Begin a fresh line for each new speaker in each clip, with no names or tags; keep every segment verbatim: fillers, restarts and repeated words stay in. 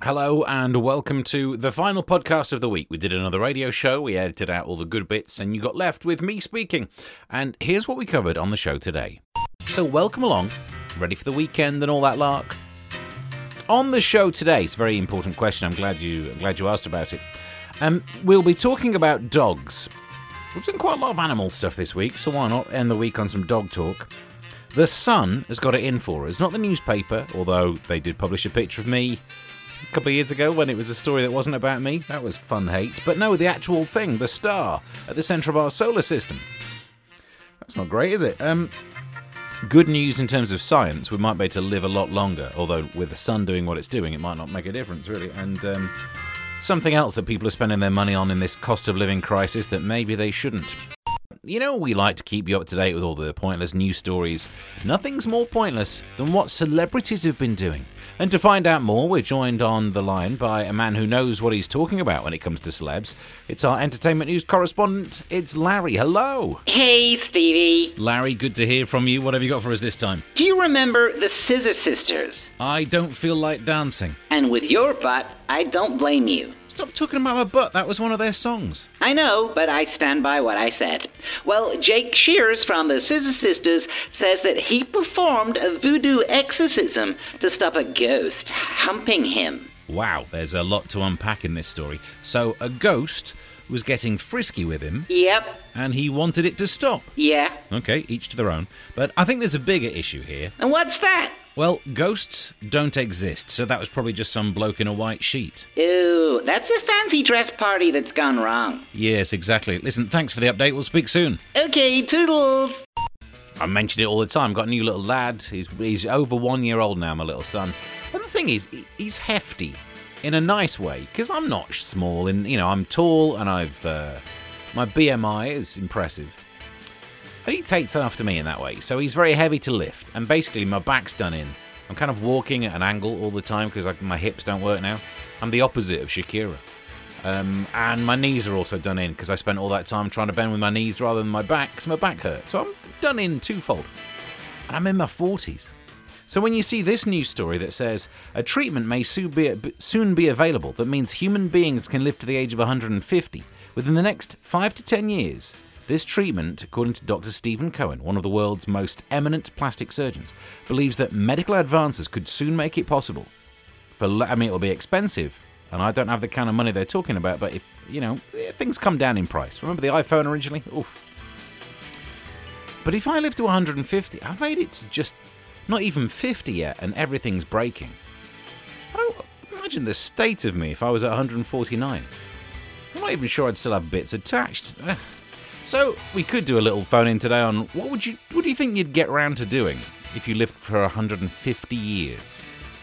Hello and welcome to the final podcast of the week. We did another radio show, we edited out all the good bits, and you got left with me speaking. And here's what we covered on the show today. So welcome along, ready for the weekend and all that lark? On the show today, it's a very important question, I'm glad you I'm glad you asked about it. Um, we'll be talking about dogs. We've done quite a lot of animal stuff this week, so why not end the week on some dog talk? The Sun has got it in for us, not the newspaper, although they did publish a picture of me a couple of years ago when it was a story that wasn't about me. That was fun hate. But no, the actual thing, the star at the centre of our solar system. That's not great, is it? Um, good news in terms of science. We might be able to live a lot longer, although with the sun doing what it's doing, it might not make a difference, really. And um, something else that people are spending their money on in this cost of living crisis that maybe they shouldn't. You know, we like to keep you up to date with all the pointless news stories. Nothing's more pointless than what celebrities have been doing. And to find out more, we're joined on the line by a man who knows what he's talking about when it comes to celebs. It's our entertainment news correspondent. It's Larry. Hello.
Hey, Stevie.
Larry, good to hear from you. What have you got for us this time?
Do you remember the Scissor Sisters?
I don't feel like dancing.
And with your butt, I don't blame you.
Stop talking about my butt. That was one of their songs.
I know, but I stand by what I said. Well, Jake Shears from the Scissor Sisters says that he performed a voodoo exorcism to stop a ghost humping him.
Wow, there's a lot to unpack in this story. So, a ghost was getting frisky with him.
Yep.
And he wanted it to stop.
Yeah.
Okay, each to their own. But I think there's a bigger issue here.
And what's that?
Well, ghosts don't exist, so that was probably just some bloke in a white sheet.
Ooh, that's a fancy dress party that's gone wrong.
Yes, exactly. Listen, thanks for the update. We'll speak soon.
Okay, toodles.
I mention it all the time. Got a new little lad. He's, he's over one year old now, my little son. And the thing is, he's hefty in a nice way, because I'm not small, and, you know, I'm tall, and I've, uh, my B M I is impressive. And he takes after me in that way, so he's very heavy to lift, and basically my back's done in. I'm kind of walking at an angle all the time because my hips don't work now. I'm the opposite of Shakira. Um, and my knees are also done in because I spent all that time trying to bend with my knees rather than my back because my back hurts. So I'm done in twofold. And I'm in my forties. So when you see this news story that says a treatment may soon be, soon be available that means human beings can live to the age of one hundred fifty within the next five to ten years, this treatment, according to Doctor Stephen Cohen, one of the world's most eminent plastic surgeons, believes that medical advances could soon make it possible. For, I mean, it'll be expensive, and I don't have the kind of money they're talking about, but if, you know, things come down in price. Remember the iPhone originally? Oof. But if I live to one hundred fifty, I've made it to just not even fifty yet, and everything's breaking. I don't imagine the state of me if I was at one hundred forty-nine. I'm not even sure I'd still have bits attached. So we could do a little phone-in today on what would you what do you think you'd get round to doing if you lived for one hundred fifty years?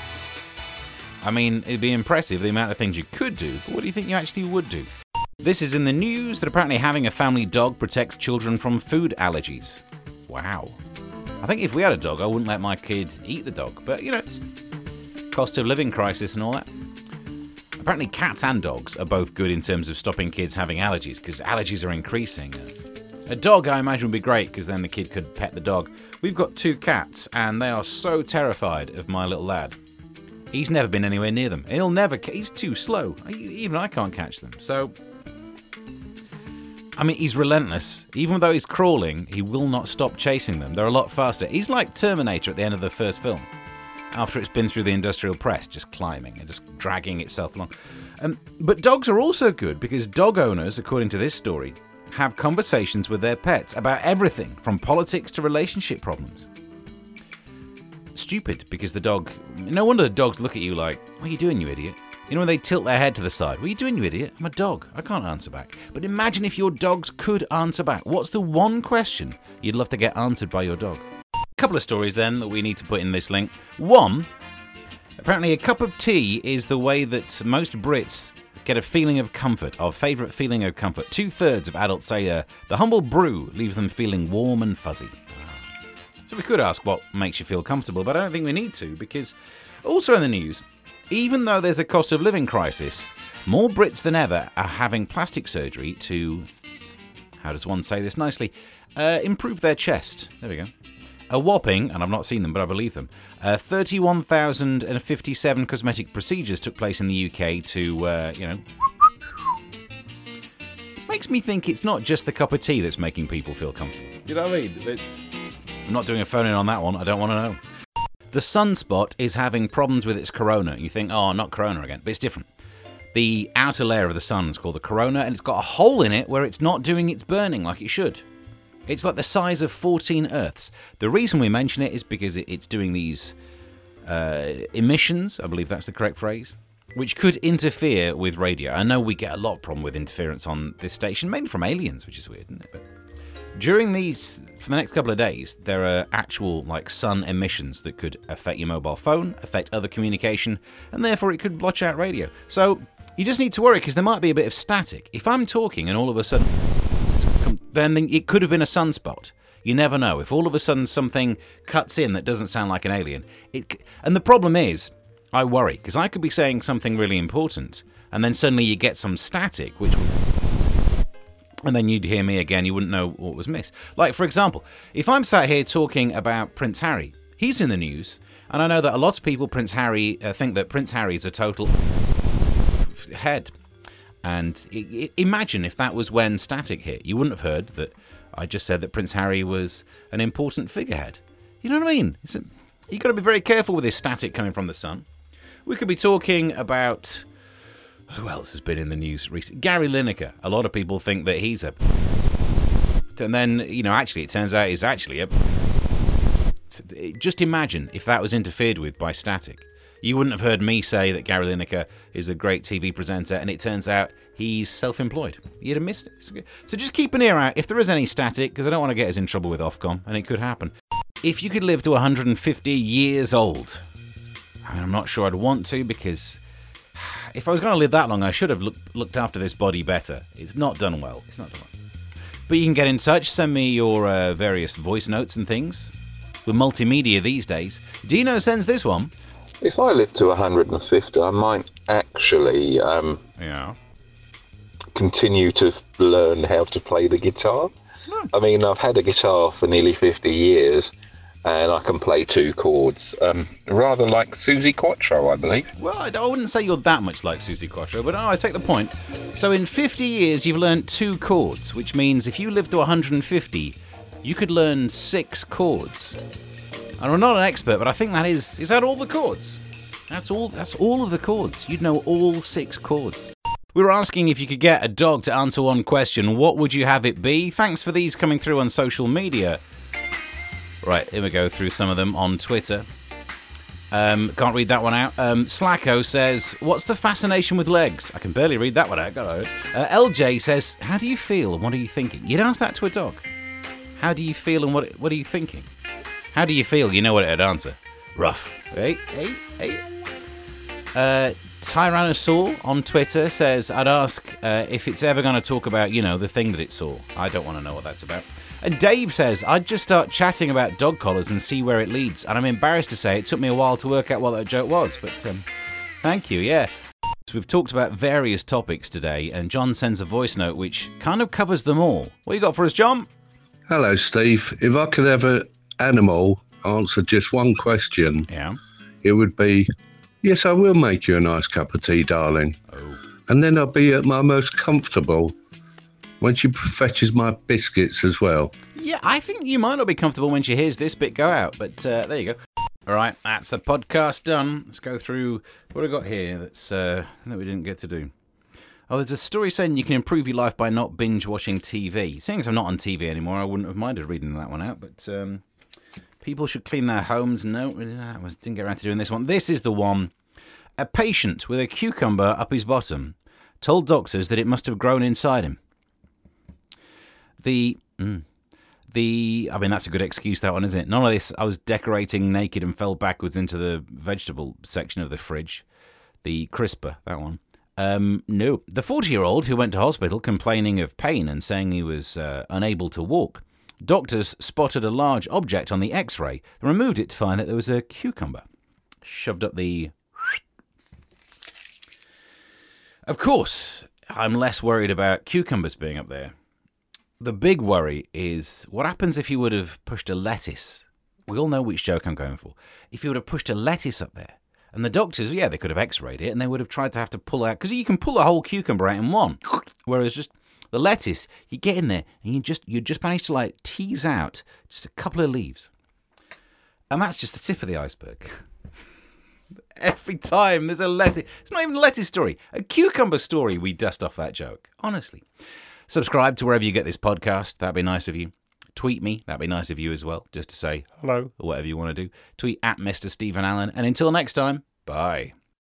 I mean, it'd be impressive the amount of things you could do, but what do you think you actually would do? This is in the news that apparently having a family dog protects children from food allergies. Wow. I think if we had a dog, I wouldn't let my kid eat the dog, but you know, it's cost of living crisis and all that. Apparently cats and dogs are both good in terms of stopping kids having allergies, because allergies are increasing. A dog, I imagine, would be great, because then the kid could pet the dog. We've got two cats, and they are so terrified of my little lad. He's never been anywhere near them. He'll never... He's too slow. Even I can't catch them. So, I mean, he's relentless. Even though he's crawling, he will not stop chasing them. They're a lot faster. He's like Terminator at the end of the first film, after it's been through the industrial press, just climbing and just dragging itself along. Um, but dogs are also good because dog owners, according to this story, have conversations with their pets about everything from politics to relationship problems. Stupid, because the dog... No wonder the dogs look at you like, what are you doing, you idiot? You know when they tilt their head to the side? What are you doing, you idiot? I'm a dog. I can't answer back. But imagine if your dogs could answer back. What's the one question you'd love to get answered by your dog? Couple of stories then that we need to put in this link. One, apparently a cup of tea is the way that most Brits get a feeling of comfort, our favourite feeling of comfort. Two-thirds of adults say uh, the humble brew leaves them feeling warm and fuzzy. So we could ask what makes you feel comfortable, but I don't think we need to, because also in the news, even though there's a cost of living crisis, more Brits than ever are having plastic surgery to, how does one say this nicely, uh, improve their chest. There we go. A whopping, and I've not seen them, but I believe them, uh, thirty-one thousand fifty-seven cosmetic procedures took place in the U K to, uh, you know... Makes me think it's not just the cup of tea that's making people feel comfortable. You know what I mean? It's... I'm not doing a phone-in on that one. I don't want to know. The sunspot is having problems with its corona. You think, oh, not corona again, but it's different. The outer layer of the sun is called the corona, and it's got a hole in it where it's not doing its burning like it should. It's like the size of fourteen Earths. The reason we mention it is because it's doing these uh, emissions, I believe that's the correct phrase, which could interfere with radio. I know we get a lot of problem with interference on this station, mainly from aliens, which is weird, isn't it? But during these, for the next couple of days, there are actual like sun emissions that could affect your mobile phone, affect other communication, and therefore it could blotch out radio. So you just need to worry because there might be a bit of static. If I'm talking and all of a sudden, then it could have been a sunspot. You never know. If all of a sudden something cuts in that doesn't sound like an alien, it, and the problem is, I worry because I could be saying something really important, and then suddenly you get some static, which would. And then you'd hear me again, you wouldn't know what was missed. Like, for example, if I'm sat here talking about Prince Harry, he's in the news, and I know that a lot of people Prince Harry uh, think that Prince Harry is a total head. And I- I- imagine if that was when static hit. You wouldn't have heard that I just said that Prince Harry was an important figurehead. You know what I mean? It's a, you've got to be very careful with this static coming from the sun. We could be talking about... Who else has been in the news recently? Gary Lineker. A lot of people think that he's a... And then, you know, actually, it turns out he's actually a... Just imagine if that was interfered with by static. You wouldn't have heard me say that Gary Lineker is a great T V presenter, and it turns out he's self-employed. You'd have missed it. So just keep an ear out if there is any static, because I don't want to get us in trouble with Ofcom, and it could happen. If you could live to one hundred fifty years old, I mean, I'm not sure I'd want to, because... If I was going to live that long, I should have look, looked after this body better. It's not done well. It's not done well. But you can get in touch. Send me your uh, various voice notes and things. With multimedia these days. Dino sends this one.
If I live to one hundred fifty, I might actually um,
yeah.
continue to learn how to play the guitar. Hmm. I mean, I've had a guitar for nearly fifty years. And I can play two chords, um, rather like Suzi Quatro, I believe.
Well, I, I wouldn't say you're that much like Suzi Quatro, but oh, I take the point. So in fifty years, you've learned two chords, which means if you live to one hundred fifty, you could learn six chords. And I'm not an expert, but I think that is... Is that all the chords? That's all, that's all of the chords. You'd know all six chords. We were asking if you could get a dog to answer one question. What would you have it be? Thanks for these coming through on social media. Right, here we go through some of them on Twitter. Um, can't read that one out. Um, Slacko says, what's the fascination with legs? I can barely read that one out, got it. Uh, L J says, how do you feel and what are you thinking? You'd ask that to a dog. How do you feel and what what are you thinking? How do you feel? You know what it'd answer. Rough. Hey, hey, hey. Uh, Tyrannosaur on Twitter says, I'd ask uh, if it's ever going to talk about, you know, the thing that it saw. I don't want to know what that's about. And Dave says, I'd just start chatting about dog collars and see where it leads. And I'm embarrassed to say it took me a while to work out what that joke was. But um, thank you, yeah. So we've talked about various topics today, and John sends a voice note which kind of covers them all. What you got for us, John?
Hello, Steve. If I could have an animal answer just one question,
yeah,
it would be, yes, I will make you a nice cup of tea, darling.
Oh.
And then I'll be at my most comfortable when she fetches my biscuits as well.
Yeah, I think you might not be comfortable when she hears this bit go out, but uh, there you go. All right, that's the podcast done. Let's go through what I got here that's uh, that we didn't get to do. Oh, there's a story saying you can improve your life by not binge watching T V. Seeing as I'm not on T V anymore, I wouldn't have minded reading that one out, but um, people should clean their homes. No, I didn't get around to doing this one. This is the one. A patient with a cucumber up his bottom told doctors that it must have grown inside him. The, mm, the, I mean, that's a good excuse, that one, isn't it? None of this, I was decorating naked and fell backwards into the vegetable section of the fridge. The crisper, that one. Um, no. The forty-year-old who went to hospital complaining of pain and saying he was uh, unable to walk. Doctors spotted a large object on the x-ray and removed it to find that there was a cucumber. Shoved up the... Of course, I'm less worried about cucumbers being up there. The big worry is what happens if you would have pushed a lettuce We all know which joke I'm going for. If you would have pushed a lettuce up there, and the doctors, yeah, they could have x-rayed it, and they would have tried to have to pull out, because you can pull a whole cucumber out in one. Whereas just the lettuce, you get in there, and you just you just manage to like tease out just a couple of leaves. And that's just the tip of the iceberg. Every time there's a lettuce, it's not even a lettuce story, a cucumber story, we dust off that joke. Honestly. Subscribe to wherever you get this podcast. That'd be nice of you. Tweet me. That'd be nice of you as well, just to say hello or whatever you want to do. Tweet at Mister Stephen Allen. And until next time, bye.